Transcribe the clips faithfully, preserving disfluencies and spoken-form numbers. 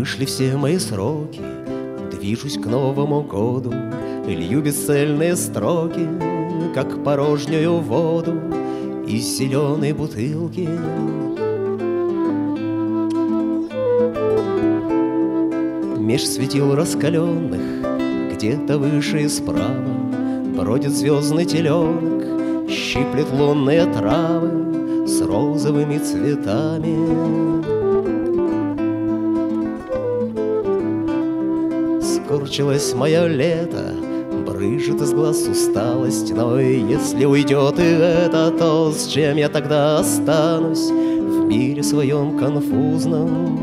Вышли все мои сроки, движусь к Новому году, лью бесцельные строки, как порожнюю воду из зеленой бутылки. Меж светил раскаленных, где-то выше и справа бродит звездный теленок, щиплет лунные травы с розовыми цветами. Скорчилось мое лето, брыжет из глаз усталость, но если уйдет и это, то с чем я тогда останусь в мире своем конфузном?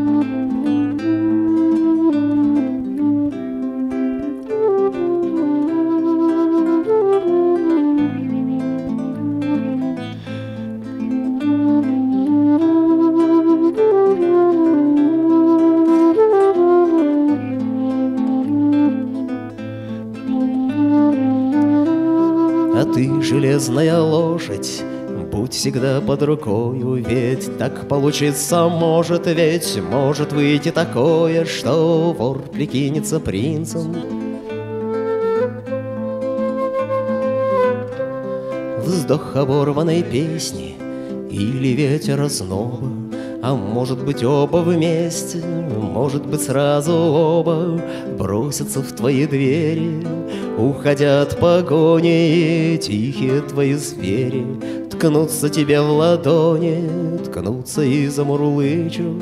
А ты, железная лошадь, будь всегда под рукою, ведь так получится может, ведь может выйти такое, что вор прикинется принцем. Вздох оборванной песни или ветер озноба, а может быть оба вместе, может быть сразу оба бросятся в твои двери, уходя от погони, тихие твои звери ткнутся тебе в ладони, ткнутся и замурлычут.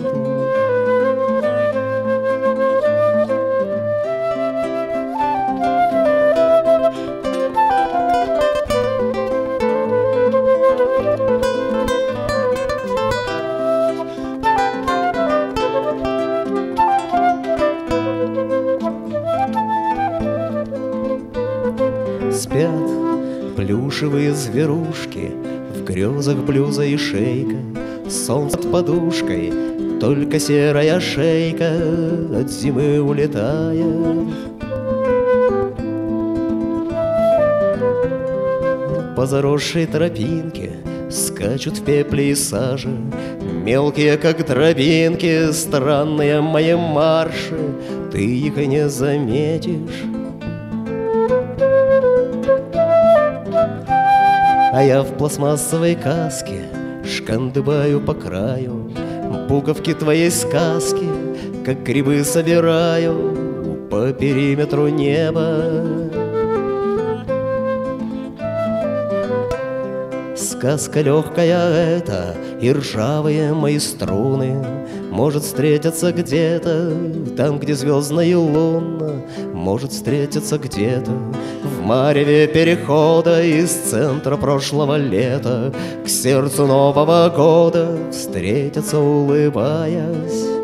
Спят плюшевые зверушки, в грезах блюза и шейка, солнце под подушкой, только серая шейка от зимы улетает. По заросшей тропинке скачут в пепле и саже мелкие, как тропинки, странные мои марши, ты их и не заметишь. А я в пластмассовой каске шкандыбаю по краю, буковки твоей сказки, как грибы собираю по периметру неба. Сказка легкая эта, и ржавые мои струны, может встретиться где-то там, где звездно и лунно, может встретиться где-то в мареве перехода из центра прошлого лета к сердцу Нового года, встретиться улыбаясь.